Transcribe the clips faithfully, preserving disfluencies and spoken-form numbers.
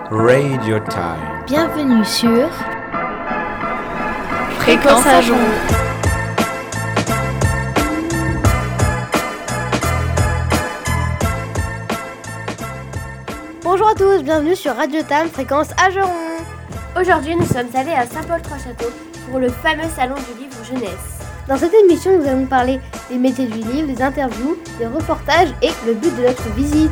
Radio Time. Bienvenue sur Fréquence Ageron. Bonjour à tous, bienvenue sur Radio Time, Fréquence Ageron. Aujourd'hui, nous sommes allés à Saint-Paul-Trois-Châteaux pour le fameux salon du livre jeunesse. Dans cette émission, nous allons parler des métiers du livre, des interviews, des reportages et le but de notre visite.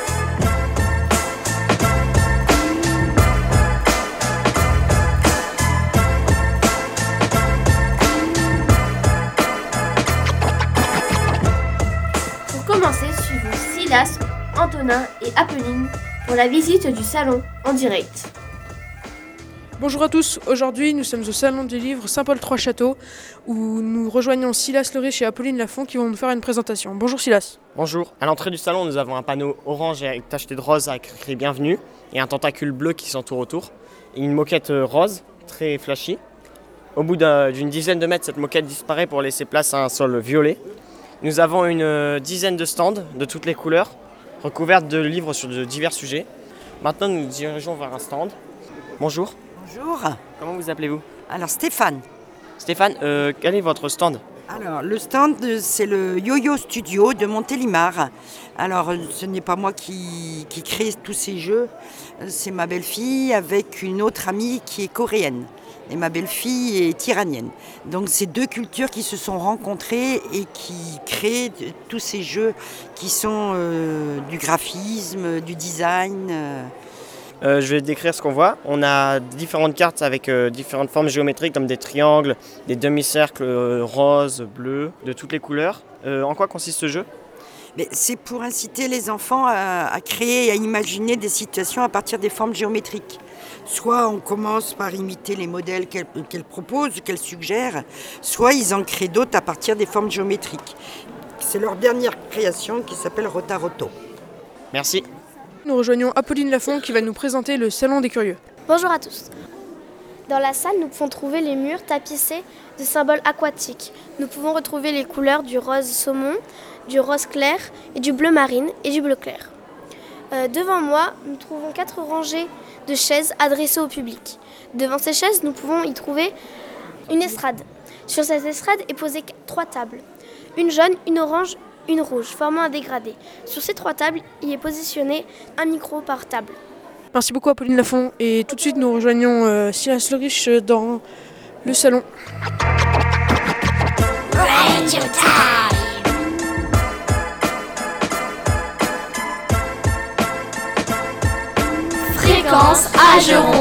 Pour commencer, suivons Silas, Antonin et Apolline pour la visite du salon en direct. Bonjour à tous, aujourd'hui nous sommes au Salon du Livre Saint-Paul-Trois-Châteaux où nous rejoignons Silas Leriche et Apolline Lafont qui vont nous faire une présentation. Bonjour Silas. Bonjour, à l'entrée du salon nous avons un panneau orange avec tacheté de rose avec écrit bienvenue et un tentacule bleu qui s'entoure autour et une moquette rose très flashy. Au bout d'un, d'une dizaine de mètres, cette moquette disparaît pour laisser place à un sol violet. Nous avons une dizaine de stands de toutes les couleurs recouvertes de livres sur de divers sujets. Maintenant nous nous dirigeons vers un stand. Bonjour. Bonjour, Comment vous appelez-vous? alors Stéphane. Stéphane, euh, quel est votre stand? Alors le stand, euh, c'est le Yo-Yo Studio de Montélimar. Alors euh, ce n'est pas moi qui, qui crée tous ces jeux, euh, c'est ma belle-fille avec une autre amie qui est coréenne. Et ma belle-fille est iranienne. Donc c'est deux cultures qui se sont rencontrées et qui créent de- tous ces jeux qui sont euh, du graphisme, du design. euh. Euh, je vais décrire ce qu'on voit. On a différentes cartes avec euh, différentes formes géométriques comme des triangles, des demi-cercles euh, roses, bleus, de toutes les couleurs. Euh, en quoi consiste ce jeu? Mais c'est pour inciter les enfants à, à créer et à imaginer des situations à partir des formes géométriques. Soit on commence par imiter les modèles qu'elle, qu'elle propose, qu'elle suggère, soit ils en créent d'autres à partir des formes géométriques. C'est leur dernière création qui s'appelle Rotaroto. Merci. Nous rejoignons Apolline Lafont qui va nous présenter le Salon des Curieux. Bonjour à tous. Dans la salle, nous pouvons trouver les murs tapissés de symboles aquatiques. Nous pouvons retrouver les couleurs du rose saumon, du rose clair et du bleu marine et du bleu clair. Euh, devant moi, nous trouvons quatre rangées de chaises adressées au public. Devant ces chaises, nous pouvons y trouver une estrade. Sur cette estrade est posée trois tables. Une jaune, une orange, une rouge, formant un dégradé. Sur ces trois tables, il est positionné un micro par table. Merci beaucoup Apolline Lafont et tout de suite nous rejoignons euh, Silas Leriche dans le salon. Fréquence Ageron.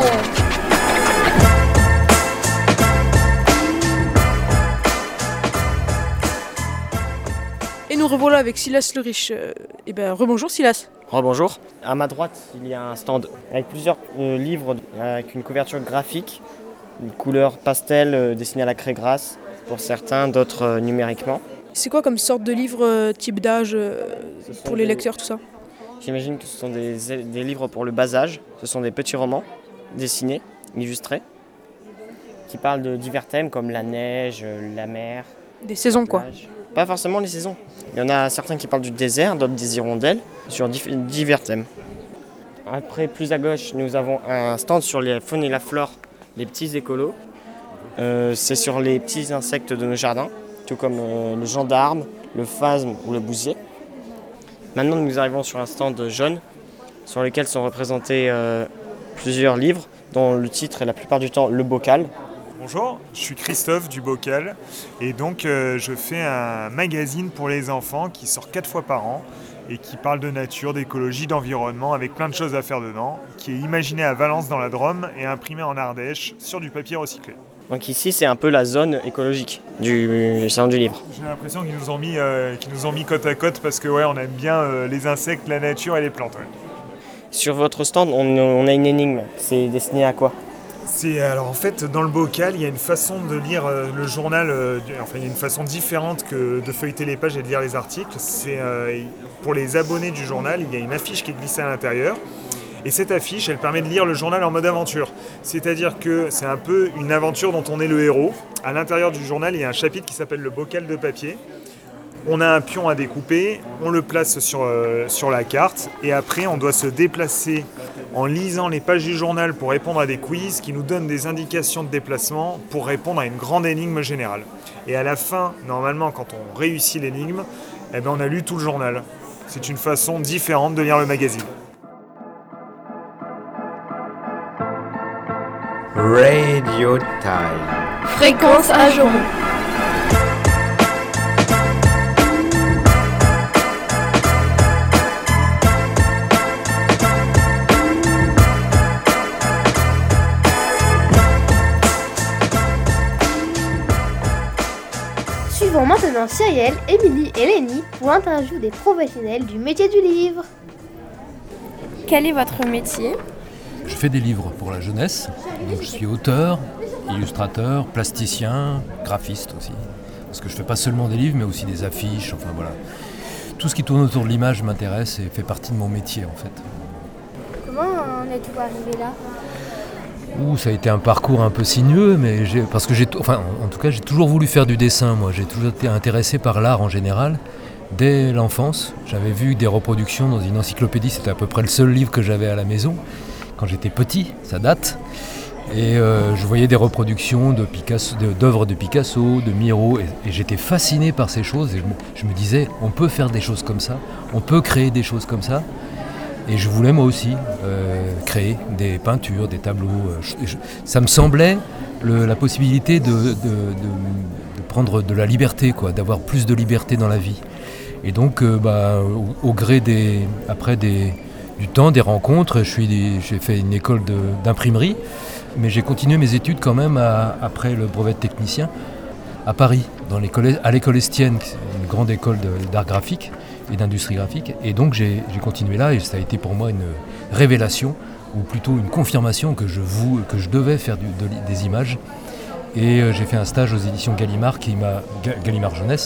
Et nous revoilà avec Silas Leriche. Euh, et ben rebonjour Silas. Rebonjour. À ma droite, il y a un stand avec plusieurs euh, livres avec une couverture graphique, une couleur pastel euh, dessinée à la craie grasse pour certains, d'autres euh, numériquement. C'est quoi comme sorte de livre, euh, type d'âge euh, Ce sont pour les des- lecteurs, tout ça? J'imagine que ce sont des, des livres pour le bas âge. Ce sont des petits romans dessinés, illustrés, qui parlent de divers thèmes comme la neige, euh, la mer. Des saisons quoi. plage. Pas forcément les saisons. Il y en a certains qui parlent du désert, d'autres des hirondelles, sur dif- divers thèmes. Après, plus à gauche, nous avons un stand sur la faune et la flore, les petits écolos. Euh, c'est sur les petits insectes de nos jardins, tout comme euh, le gendarme, le phasme ou le bousier. Maintenant, nous arrivons sur un stand jaune, sur lequel sont représentés euh, plusieurs livres, dont le titre est la plupart du temps Le Bocal. Bonjour, je suis Christophe du Bocal et donc euh, je fais un magazine pour les enfants qui sort quatre fois par an et qui parle de nature, d'écologie, d'environnement avec plein de choses à faire dedans, qui est imaginé à Valence dans la Drôme et imprimé en Ardèche sur du papier recyclé. Donc ici, c'est un peu la zone écologique du salon du livre. J'ai l'impression qu'ils nous ont mis, euh, qu'ils nous ont mis côte à côte parce que ouais, on aime bien euh, les insectes, la nature et les plantes. Ouais. Sur votre stand, on, on a une énigme. C'est destiné à quoi? C'est alors en fait dans le bocal, il y a une façon de lire euh, le journal, euh, du- enfin il y a une façon différente que de feuilleter les pages et de lire les articles. C'est euh, pour les abonnés du journal, il y a une affiche qui est glissée à l'intérieur. Et cette affiche, elle permet de lire le journal en mode aventure. C'est-à-dire que c'est un peu une aventure dont on est le héros. À l'intérieur du journal, il y a un chapitre qui s'appelle le bocal de papier, On a un pion à découper, on le place sur, euh, sur la carte et après on doit se déplacer en lisant les pages du journal pour répondre à des quiz qui nous donnent des indications de déplacement pour répondre à une grande énigme générale. Et à la fin, normalement, quand on réussit l'énigme, eh ben, on a lu tout le journal. C'est une façon différente de lire le magazine. Radio Time. Fréquence à jour. Suivons maintenant Cyrielle, Émilie et Lénie pour l'interview des professionnels du métier du livre. Quel est votre métier ? Je fais des livres pour la jeunesse, donc je suis auteur, illustrateur, plasticien, graphiste aussi. Parce que je fais pas seulement des livres, mais aussi des affiches, enfin voilà. Tout ce qui tourne autour de l'image m'intéresse et fait partie de mon métier en fait. Comment en êtes-vous arrivé là ? Ouh, ça a été un parcours un peu sinueux, mais j'ai, parce que j'ai, enfin, en tout cas, j'ai toujours voulu faire du dessin. Moi, j'ai toujours été intéressé par l'art en général. Dès l'enfance, j'avais vu des reproductions dans une encyclopédie. C'était à peu près le seul livre que j'avais à la maison quand j'étais petit. Ça date. Et euh, je voyais des reproductions de Picasso, de, d'œuvres de Picasso, de Miro, et, et j'étais fasciné par ces choses. Et je me, je me disais, on peut faire des choses comme ça, on peut créer des choses comme ça. Et je voulais moi aussi euh, créer des peintures, des tableaux. Euh, je, je, ça me semblait le, la possibilité de, de, de, de prendre de la liberté, quoi, d'avoir plus de liberté dans la vie. Et donc, euh, bah, au, au gré des, après des, du temps, des rencontres, je suis, j'ai fait une école de, d'imprimerie, mais j'ai continué mes études quand même à, après le brevet de technicien à Paris, dans l'école, à l'école Estienne, une grande école de, d'art graphique et d'industrie graphique. Et donc j'ai, j'ai continué là et ça a été pour moi une révélation, ou plutôt une confirmation que je, vou, que je devais faire du, de, des images. Et euh, j'ai fait un stage aux éditions Gallimard, qui m'a, Gallimard Jeunesse,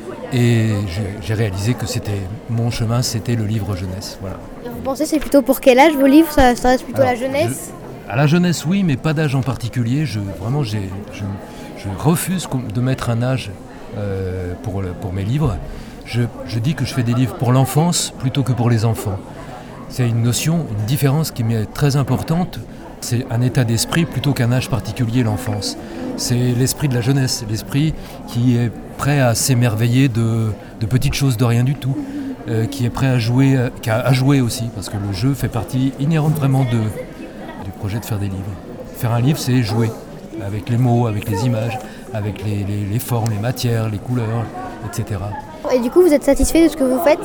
et j'ai, j'ai réalisé que c'était mon chemin, c'était le livre jeunesse. Voilà. Et vous pensez c'est plutôt pour quel âge vos livres ? Ça, ça reste plutôt Alors, à la jeunesse ? je, À la jeunesse, oui, mais pas d'âge en particulier. Je, vraiment, j'ai, je, je refuse de mettre un âge euh, pour, le, pour mes livres. Je, je dis que je fais des livres pour l'enfance plutôt que pour les enfants. C'est une notion, une différence qui m'est très importante. C'est un état d'esprit plutôt qu'un âge particulier, l'enfance. C'est l'esprit de la jeunesse, l'esprit qui est prêt à s'émerveiller de, de petites choses, de rien du tout, euh, qui est prêt à jouer, à, à jouer aussi, parce que le jeu fait partie inhérente vraiment de, du projet de faire des livres. Faire un livre, c'est jouer avec les mots, avec les images, avec les, les, les formes, les matières, les couleurs, et cetera. Et du coup, vous êtes satisfait de ce que vous faites ?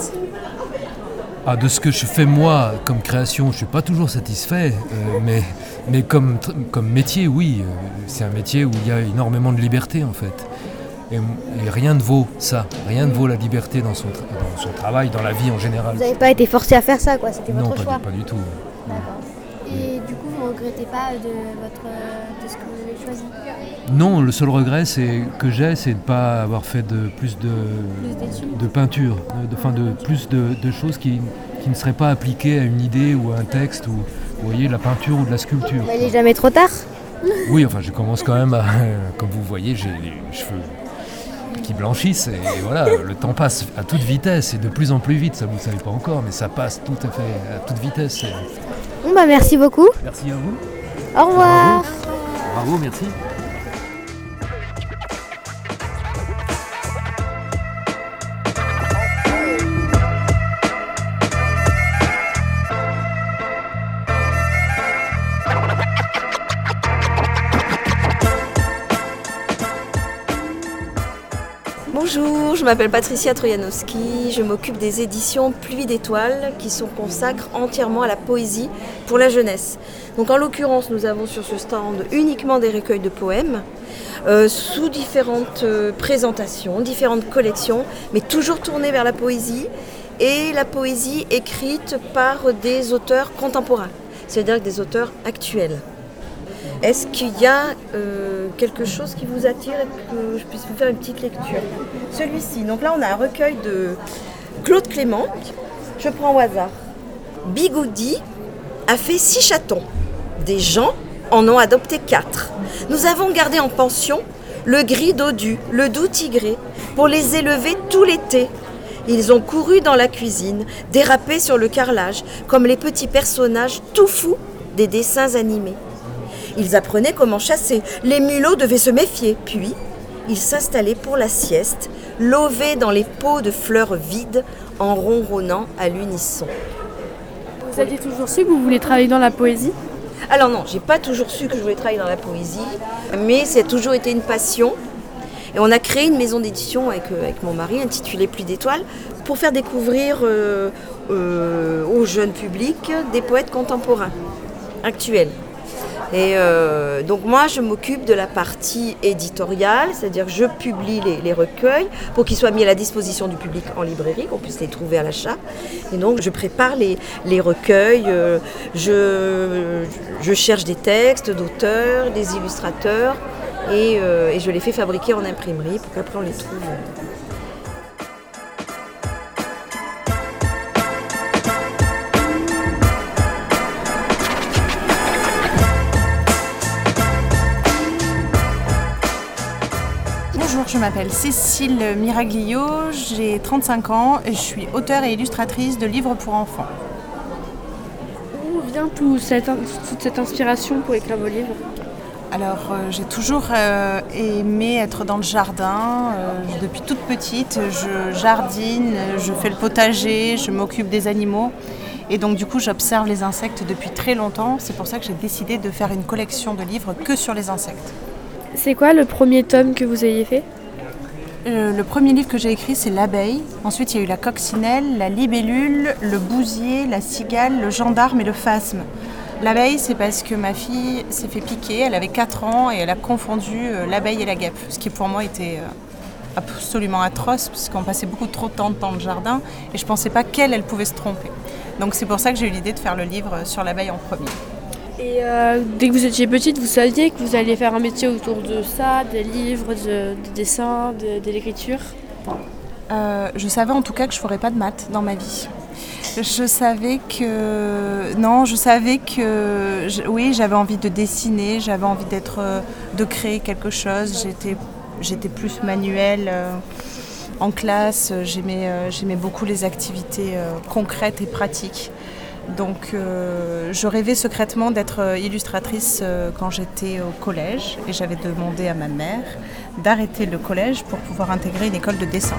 Ah, de ce que je fais moi comme création, je ne suis pas toujours satisfait, euh, mais, mais comme, comme métier, oui. Euh, c'est un métier où il y a énormément de liberté en fait. Et, et rien ne vaut ça, rien ne vaut la liberté dans son, tra- dans son travail, dans la vie en général. Vous n'avez pas été forcé à faire ça, quoi, c'était non, votre pas choix. du, pas du tout. Et du coup, vous ne regrettez pas de, votre, de ce que vous avez choisi ? Non, le seul regret c'est, que j'ai, c'est de ne pas avoir fait de, plus de, Plus de peinture, de, enfin de, plus de, de choses qui, qui ne seraient pas appliquées à une idée ou à un texte, ou vous voyez, de la peinture ou de la sculpture. Mais il n'est jamais trop tard. Oui, enfin je commence quand même à, comme vous voyez, j'ai les cheveux qui blanchissent et voilà, le temps passe à toute vitesse et de plus en plus vite, ça vous ne savez pas encore, mais ça passe tout à fait à toute vitesse. Bon bah merci beaucoup. Merci à vous. Au revoir. Bravo, Bravo merci. Bonjour, je m'appelle Patricia Trojanowski, je m'occupe des éditions Pluie d'étoiles qui sont consacrées entièrement à la poésie pour la jeunesse. Donc en l'occurrence, nous avons sur ce stand uniquement des recueils de poèmes euh, sous différentes euh, présentations, différentes collections, mais toujours tournées vers la poésie et la poésie écrite par des auteurs contemporains, c'est-à-dire des auteurs actuels. Est-ce qu'il y a euh, quelque chose qui vous attire et que je puisse vous faire une petite lecture ? Celui-ci, donc là on a un recueil de Claude Clément, je prends au hasard. Bigoudi a fait six chatons, des gens en ont adopté quatre. Nous avons gardé en pension le gris dodu, le doux tigré, pour les élever tout l'été. Ils ont couru dans la cuisine, dérapé sur le carrelage, comme les petits personnages tout fous des dessins animés. Ils apprenaient comment chasser, les mulots devaient se méfier, puis ils s'installaient pour la sieste, lovés dans les pots de fleurs vides, en ronronnant à l'unisson. Vous aviez toujours su que vous vouliez travailler dans la poésie ? Alors non, j'ai pas toujours su que je voulais travailler dans la poésie, mais ça a toujours été une passion. Et on a créé une maison d'édition avec, euh, avec mon mari, intitulée Pluie d'étoiles, pour faire découvrir euh, euh, au jeune public des poètes contemporains, actuels. Et euh, donc moi, je m'occupe de la partie éditoriale, c'est-à-dire que je publie les, les recueils pour qu'ils soient mis à la disposition du public en librairie, qu'on puisse les trouver à l'achat. Et donc je prépare les, les recueils, euh, je, je cherche des textes d'auteurs, des illustrateurs, et, euh, et je les fais fabriquer en imprimerie pour qu'après on les trouve. Bonjour, je m'appelle Cécile Miraglio, j'ai trente-cinq ans et je suis auteure et illustratrice de livres pour enfants. Où vient tout cette, toute cette inspiration pour écrire vos livres ? Alors, euh, j'ai toujours euh, aimé être dans le jardin. Euh, depuis toute petite, je jardine, je fais le potager, je m'occupe des animaux. Et donc, du coup, j'observe les insectes depuis très longtemps. C'est pour ça que j'ai décidé de faire une collection de livres que sur les insectes. C'est quoi le premier tome que vous ayez fait ? euh, Le premier livre que j'ai écrit, c'est L'abeille. Ensuite, il y a eu la coccinelle, la libellule, le bousier, la cigale, le gendarme et le phasme. L'abeille, c'est parce que ma fille s'est fait piquer, elle avait quatre ans et elle a confondu l'abeille et la guêpe, ce qui pour moi était absolument atroce parce qu'on passait beaucoup trop de temps dans le jardin et je ne pensais pas qu'elle, elle pouvait se tromper. Donc c'est pour ça que j'ai eu l'idée de faire le livre sur l'abeille en premier. Et euh, dès que vous étiez petite, vous saviez que vous alliez faire un métier autour de ça, des livres, de, de dessins, de, de l'écriture ? euh, Je savais en tout cas que je ne ferais pas de maths dans ma vie. Je savais que... Non, je savais que... Je, oui, j'avais envie de dessiner, j'avais envie d'être, de créer quelque chose. J'étais, j'étais plus manuelle euh, en classe. J'aimais, euh, j'aimais beaucoup les activités euh, concrètes et pratiques. Donc, euh, je rêvais secrètement d'être illustratrice euh, quand j'étais au collège. Et j'avais demandé à ma mère d'arrêter le collège pour pouvoir intégrer une école de dessin.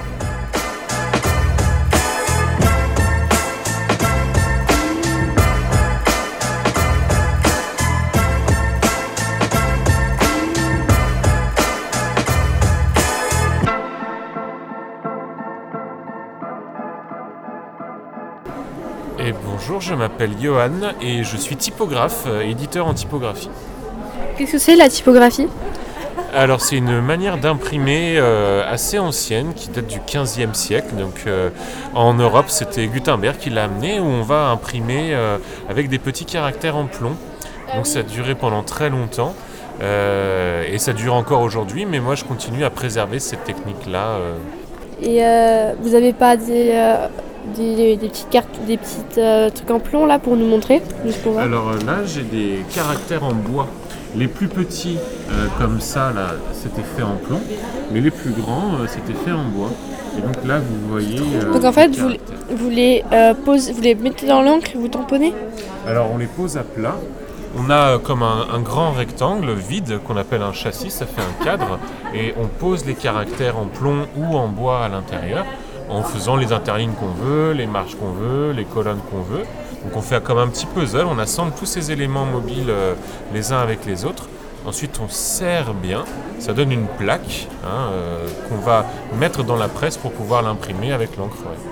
Et bonjour, je m'appelle Johan et je suis typographe, euh, éditeur en typographie. Qu'est-ce que c'est la typographie ? Alors c'est une manière d'imprimer euh, assez ancienne qui date du quinzième siècle. Donc euh, en Europe, c'était Gutenberg qui l'a amené, où on va imprimer euh, avec des petits caractères en plomb. Donc ça a duré pendant très longtemps euh, et ça dure encore aujourd'hui, mais moi je continue à préserver cette technique-là. Euh. Et euh, vous n'avez pas des... Euh... Des, des petites cartes, des petites euh, trucs en plomb là pour nous montrer, juste pour voir. Alors euh, là j'ai des caractères en bois. Les plus petits euh, comme ça là c'était fait en plomb, mais les plus grands euh, c'était fait en bois. Et donc là vous voyez. Euh, donc en fait vous, vous les euh, posez, vous les mettez dans l'encre, vous tamponnez ? Alors on les pose à plat. On a euh, comme un, un grand rectangle vide qu'on appelle un châssis, ça fait un cadre, et on pose les caractères en plomb ou en bois à l'intérieur, en faisant les interlignes qu'on veut, les marges qu'on veut, les colonnes qu'on veut. Donc on fait comme un petit puzzle, on assemble tous ces éléments mobiles euh, les uns avec les autres. Ensuite on serre bien, ça donne une plaque hein, euh, qu'on va mettre dans la presse pour pouvoir l'imprimer avec l'encre. Ouais.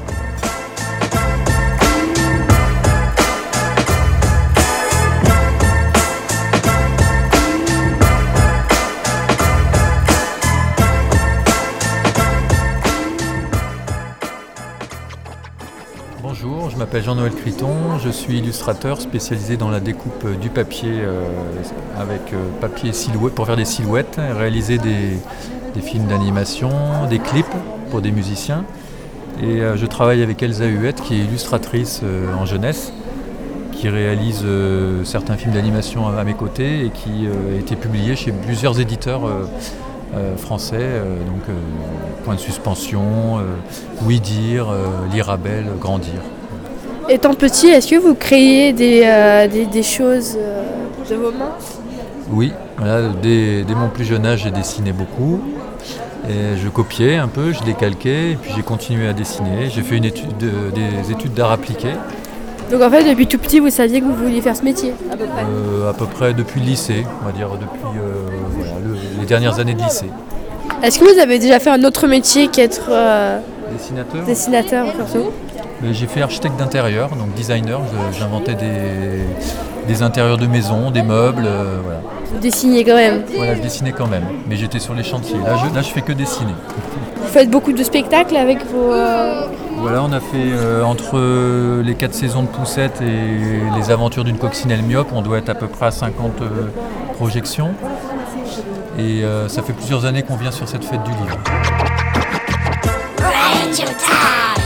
Bonjour, je m'appelle Jean-Noël Criton, je suis illustrateur spécialisé dans la découpe du papier euh, avec euh, papier silhouette pour faire des silhouettes, réaliser des, des films d'animation, des clips pour des musiciens. Et euh, je travaille avec Elsa Huette qui est illustratrice euh, en jeunesse, qui réalise euh, certains films d'animation à, à mes côtés et qui euh, a été publié chez plusieurs éditeurs euh, euh, français, euh, donc euh, Point de suspension, euh, Oui dire, euh, L'Irabelle, Grandir. Étant petit, est-ce que vous créez des, euh, des, des choses euh, de vos mains? Oui, voilà, dès, dès mon plus jeune âge, j'ai dessiné beaucoup. Et je copiais un peu, je décalquais, et puis j'ai continué à dessiner. J'ai fait une étude de- des études d'art appliqué, Donc en fait, depuis tout petit, vous saviez que vous vouliez faire ce métier, à peu près. euh, à peu près depuis le lycée, on va dire depuis euh, voilà, le- les dernières années de lycée. Est-ce que vous avez déjà fait un autre métier qu'être euh, Dessinateur dessinateur surtout? Euh, J'ai fait architecte d'intérieur, donc designer. Je- J'inventais des, des intérieurs de maisons, des meubles, euh, voilà. Vous dessinez quand même. Voilà, je dessinais quand même, mais j'étais sur les chantiers. Là, je, là, je fais que dessiner. Vous faites beaucoup de spectacles avec vos... euh, Voilà, on a fait euh, entre euh, les quatre saisons de Poussette et les aventures d'une coccinelle myope, on doit être à peu près à cinquante euh, projections. Et euh, ça fait plusieurs années qu'on vient sur cette fête du livre. Radio Time.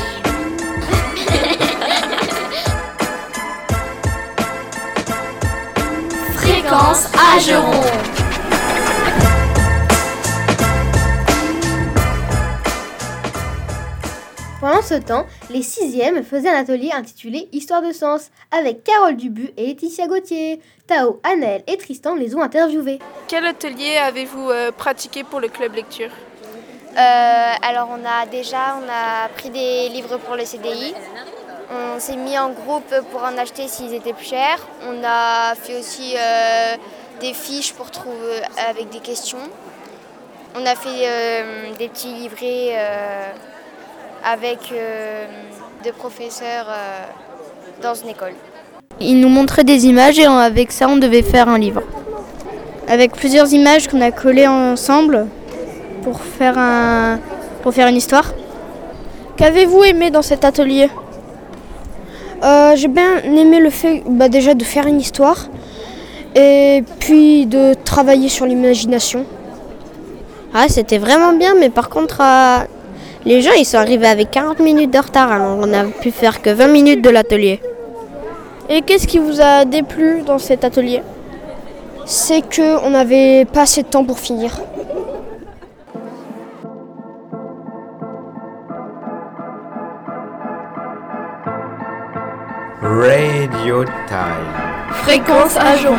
Fréquence Ageron. Pendant ce temps, les sixièmes faisaient un atelier intitulé Histoire de sens avec Carole Dubu et Laetitia Gauthier. Tao, Anaël et Tristan les ont interviewés. Quel atelier avez-vous euh, pratiqué pour le club lecture? Euh, alors on a déjà on a pris des livres pour le C D I. On s'est mis en groupe pour en acheter s'ils étaient plus chers. On a fait aussi euh, des fiches pour trouver avec des questions. On a fait euh, des petits livrets euh, avec euh, des professeurs euh, dans une école. Ils nous montraient des images et avec ça on devait faire un livre. Avec plusieurs images qu'on a collées ensemble pour faire, un, pour faire une histoire. Qu'avez-vous aimé dans cet atelier? Euh, j'ai bien aimé le fait bah, déjà de faire une histoire et puis de travailler sur l'imagination. Ah, c'était vraiment bien, mais par contre, euh, les gens ils sont arrivés avec quarante minutes de retard, alors on n'a pu faire que vingt minutes de l'atelier. Et qu'est-ce qui vous a déplu dans cet atelier? C'est qu'on n'avait pas assez de temps pour finir. Radio Time. Fréquence Ageron.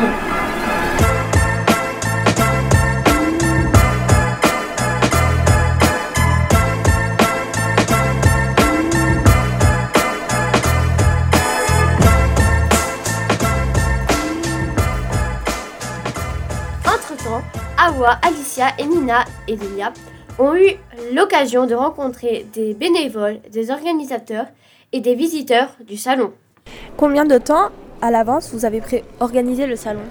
Entre-temps, Awa, Alicia et Nina et Delia ont eu l'occasion de rencontrer des bénévoles, des organisateurs et des visiteurs du salon. Combien de temps à l'avance vous avez pré- organisé le salon?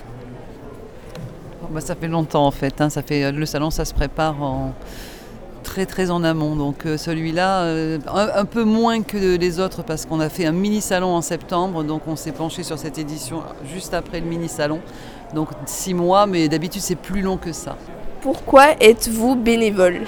Oh bah ça fait longtemps en fait, hein. Ça fait, le salon ça se prépare en, très très en amont, donc euh, celui-là euh, un, un peu moins que les autres parce qu'on a fait un mini-salon en septembre, donc on s'est penché sur cette édition juste après le mini-salon, donc six mois, mais d'habitude c'est plus long que ça. Pourquoi êtes-vous bénévole?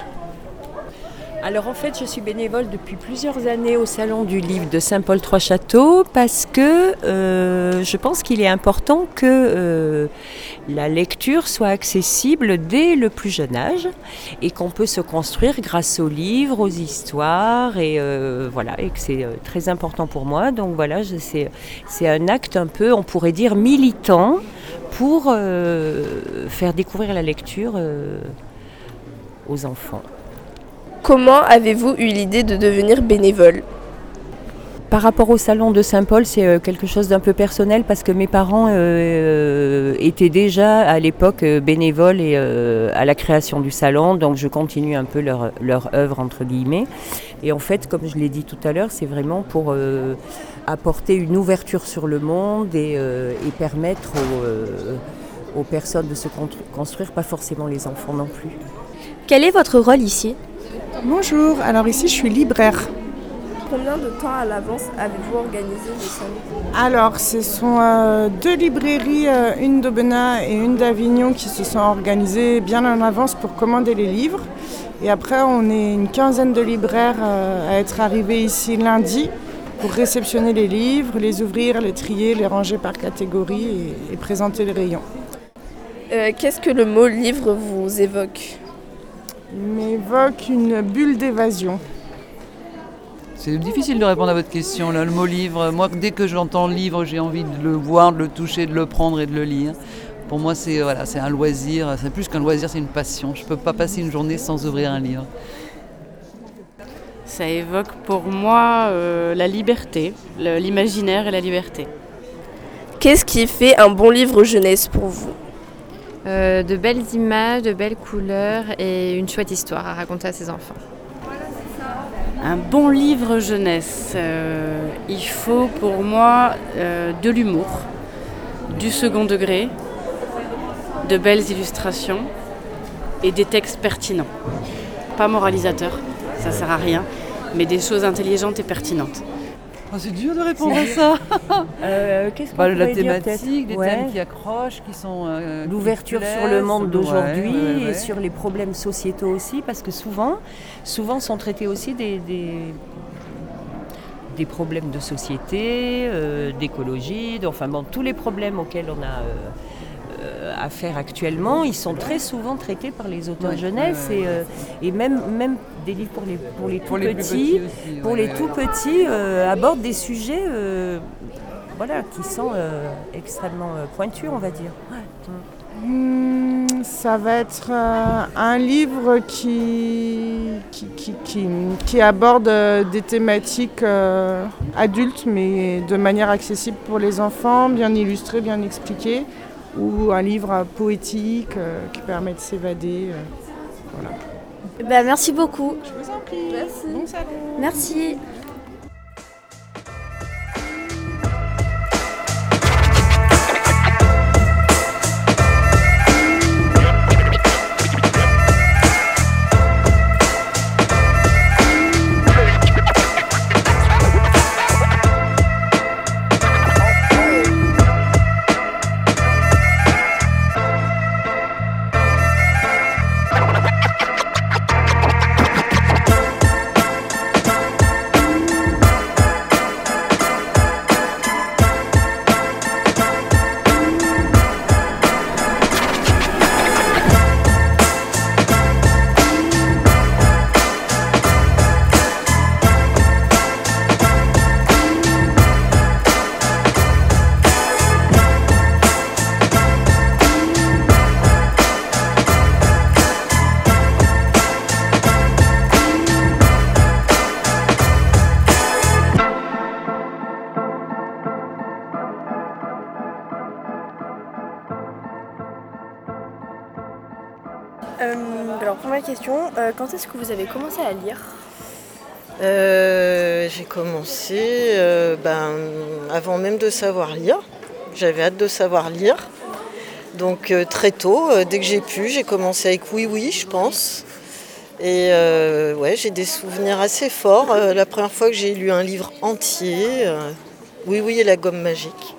Alors en fait, je suis bénévole depuis plusieurs années au Salon du Livre de Saint-Paul-Trois-Châteaux parce que euh, je pense qu'il est important que euh, la lecture soit accessible dès le plus jeune âge et qu'on peut se construire grâce aux livres, aux histoires et euh, voilà, et que c'est euh, très important pour moi. Donc voilà, je, c'est, c'est un acte un peu, on pourrait dire, militant pour euh, faire découvrir la lecture euh, aux enfants. Comment avez-vous eu l'idée de devenir bénévole? Par rapport au salon de Saint-Paul, c'est quelque chose d'un peu personnel parce que mes parents euh, étaient déjà à l'époque bénévoles et, euh, à la création du salon, donc je continue un peu leur, leur œuvre entre guillemets. Et en fait, comme je l'ai dit tout à l'heure, c'est vraiment pour euh, apporter une ouverture sur le monde et, euh, et permettre aux, euh, aux personnes de se construire, pas forcément les enfants non plus. Quel est votre rôle ici? Bonjour, alors ici je suis libraire. Combien de temps à l'avance avez-vous organisé le salon? Alors ce sont euh, deux librairies, euh, une d'Aubenas et une d'Avignon qui se sont organisées bien en avance pour commander les livres. Et après on est une quinzaine de libraires euh, à être arrivés ici lundi pour réceptionner les livres, les ouvrir, les trier, les ranger par catégorie et, et présenter les rayons. Euh, qu'est-ce que le mot livre vous évoque? Il m'évoque une bulle d'évasion. C'est difficile de répondre à votre question, là, le mot livre. Moi, dès que j'entends livre, j'ai envie de le voir, de le toucher, de le prendre et de le lire. Pour moi, c'est, voilà, c'est un loisir. C'est plus qu'un loisir, c'est une passion. Je ne peux pas passer une journée sans ouvrir un livre. Ça évoque pour moi euh, la liberté, le, l'imaginaire et la liberté. Qu'est-ce qui fait un bon livre jeunesse pour vous ? Euh, de belles images, de belles couleurs et une chouette histoire à raconter à ses enfants. Un bon livre jeunesse, euh, il faut pour moi euh, de l'humour, du second degré, de belles illustrations et des textes pertinents. Pas moralisateurs, ça sert à rien, mais des choses intelligentes et pertinentes. Oh, c'est dur de répondre à ça. euh, Qu'est-ce qu'on bah, pourrait la dire, thématique, des ouais. thèmes qui accrochent, qui sont euh, l'ouverture qui sur le monde d'aujourd'hui ouais, ouais, ouais. et sur les problèmes sociétaux aussi, parce que souvent, souvent sont traités aussi des, des, des problèmes de société, euh, d'écologie, de, enfin bon, tous les problèmes auxquels on a euh, euh, affaire actuellement, ils sont très souvent traités par les auteurs ouais, jeunesse ouais, ouais. et, euh, et même, même des livres pour les, pour les tout pour les petits, petits aussi, pour ouais, les ouais. tout petits euh, abordent des sujets euh, voilà, qui sont euh, extrêmement euh, pointus, on va dire. Ouais. Mmh, ça va être euh, un livre qui, qui, qui, qui, qui aborde euh, des thématiques euh, adultes, mais de manière accessible pour les enfants, bien illustré, bien expliqué, ou un livre poétique euh, qui permet de s'évader. Euh, voilà. Ben, merci beaucoup. Je vous en prie. Merci. Bon salon. Merci. Euh, alors, première question, euh, quand est-ce que vous avez commencé à lire ? euh, J'ai commencé euh, ben, avant même de savoir lire. J'avais hâte de savoir lire. Donc euh, très tôt, euh, dès que j'ai pu, j'ai commencé avec Oui Oui, je pense. Et euh, ouais, j'ai des souvenirs assez forts. Euh, la première fois que j'ai lu un livre entier, euh, Oui Oui et la gomme magique.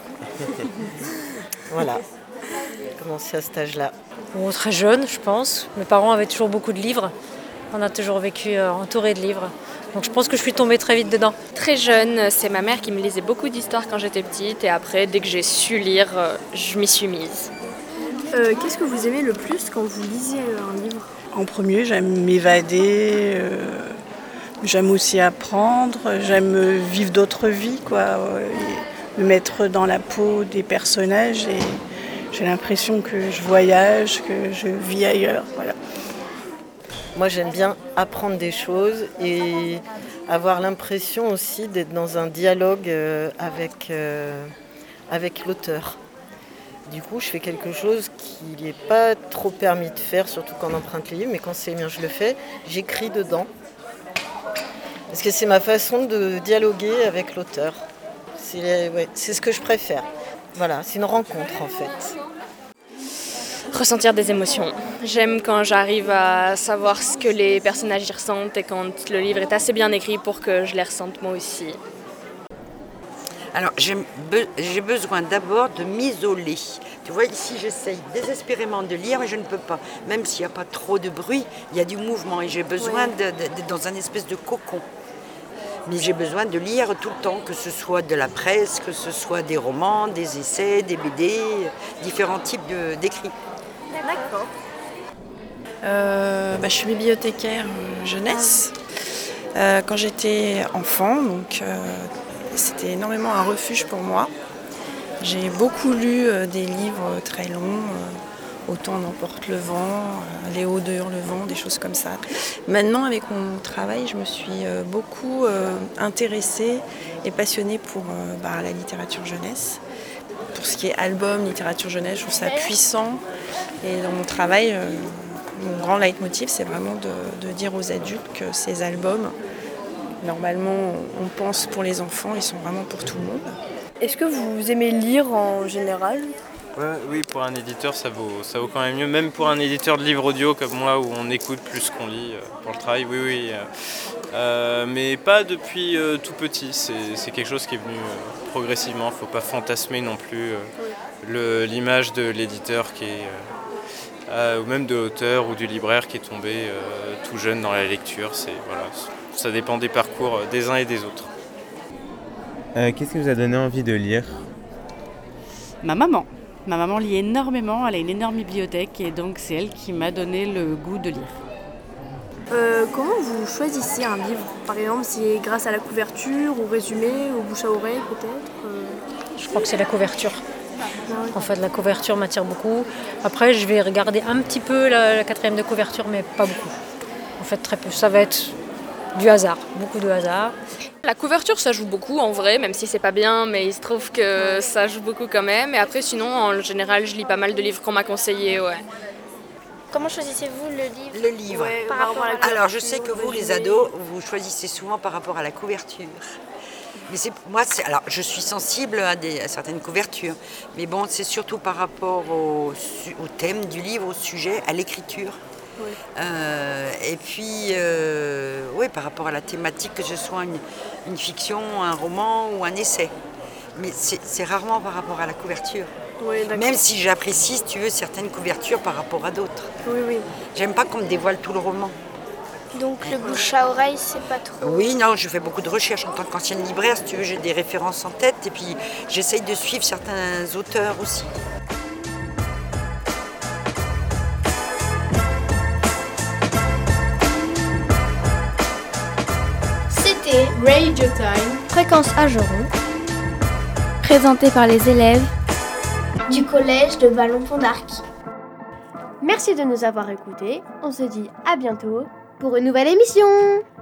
Voilà, j'ai commencé à cet âge-là. Bon, très jeune, je pense. Mes parents avaient toujours beaucoup de livres. On a toujours vécu euh, entouré de livres. Donc je pense que je suis tombée très vite dedans. Très jeune, c'est ma mère qui me lisait beaucoup d'histoires quand j'étais petite. Et après, dès que j'ai su lire, euh, je m'y suis mise. Euh, qu'est-ce que vous aimez le plus quand vous lisez un livre ? En premier, j'aime m'évader. Euh, j'aime aussi apprendre. J'aime vivre d'autres vies, quoi. Euh, me mettre dans la peau des personnages et... J'ai l'impression que je voyage, que je vis ailleurs. Voilà. Moi, j'aime bien apprendre des choses et avoir l'impression aussi d'être dans un dialogue avec, euh, avec l'auteur. Du coup, je fais quelque chose qui n'est pas trop permis de faire, surtout quand on emprunte les livres, mais quand c'est bien, je le fais. J'écris dedans. Parce que c'est ma façon de dialoguer avec l'auteur. C'est, ouais, c'est ce que je préfère. Voilà, c'est une rencontre en fait. Ressentir des émotions. J'aime quand j'arrive à savoir ce que les personnages y ressentent et quand le livre est assez bien écrit pour que je les ressente moi aussi. Alors, j'ai, be- j'ai besoin d'abord de m'isoler. Tu vois, ici, j'essaye désespérément de lire, mais je ne peux pas. Même s'il n'y a pas trop de bruit, il y a du mouvement et j'ai besoin de, de, d'être dans un espèce de cocon. Mais j'ai besoin de lire tout le temps, que ce soit de la presse, que ce soit des romans, des essais, des B D, différents types de, d'écrits. D'accord. Euh, bah, je suis bibliothécaire euh, jeunesse. Euh, quand j'étais enfant, donc euh, c'était énormément un refuge pour moi. J'ai beaucoup lu euh, des livres très longs, euh, Autant n'emporte le vent, euh, Léo de Hurlevent, des choses comme ça. Maintenant, avec mon travail, je me suis euh, beaucoup euh, intéressée et passionnée pour euh, bah, la littérature jeunesse. Pour ce qui est album, littérature jeunesse, je trouve ça puissant. Et dans mon travail, euh, mon grand leitmotiv, c'est vraiment de, de dire aux adultes que ces albums, normalement, on pense pour les enfants, ils sont vraiment pour tout le monde. Est-ce que vous aimez lire en général ? Ouais, oui, pour un éditeur, ça vaut, ça vaut quand même mieux. Même pour un éditeur de livres audio comme moi, où on écoute plus qu'on lit euh, pour le travail, oui, oui. Euh, euh, mais pas depuis euh, tout petit. C'est, c'est quelque chose qui est venu euh, progressivement. Il ne faut pas fantasmer non plus euh, le, l'image de l'éditeur qui est... Euh, euh, ou même de l'auteur ou du libraire qui est tombé euh, tout jeune dans la lecture. C'est, voilà, ça dépend des parcours des uns et des autres. Euh, qu'est-ce qui vous a donné envie de lire ? Ma maman. Ma maman lit énormément, elle a une énorme bibliothèque et donc c'est elle qui m'a donné le goût de lire. Euh, comment vous choisissez un livre ? Par exemple, c'est grâce à la couverture, au résumé, au bouche à oreille peut-être euh... Je crois que c'est la couverture. En fait, la couverture m'attire beaucoup. Après, je vais regarder un petit peu la, la quatrième de couverture, mais pas beaucoup. En fait, très peu. Ça va être du hasard, beaucoup de hasard. La couverture, ça joue beaucoup en vrai, même si c'est pas bien, mais il se trouve que ça joue beaucoup quand même. Et après, sinon, en général, je lis pas mal de livres qu'on m'a conseillés, ouais. Comment choisissez-vous le livre ? Le livre. Ouais, par rapport à la Alors, je sais que vous, les ados, vous choisissez souvent par rapport à la couverture. Mais c'est, moi, c'est, alors, je suis sensible à, des, à certaines couvertures. Mais bon, c'est surtout par rapport au, au thème du livre, au sujet, à l'écriture. Oui. Euh, et puis, euh, oui, par rapport à la thématique, que ce soit une, une fiction, un roman ou un essai. Mais c'est, c'est rarement par rapport à la couverture. Oui, même si j'apprécie, si tu veux, certaines couvertures par rapport à d'autres. Oui, oui. J'aime pas qu'on me dévoile tout le roman. Donc le bouche à oreille, c'est pas trop... Oui, non, je fais beaucoup de recherches en tant qu'ancienne libraire. Si tu veux, j'ai des références en tête. Et puis, j'essaye de suivre certains auteurs aussi. C'était Radio Time, Fréquence Ageron, présenté par les élèves du collège de Vallon-Pont d'Arc. Merci de nous avoir écoutés. On se dit à bientôt pour une nouvelle émission.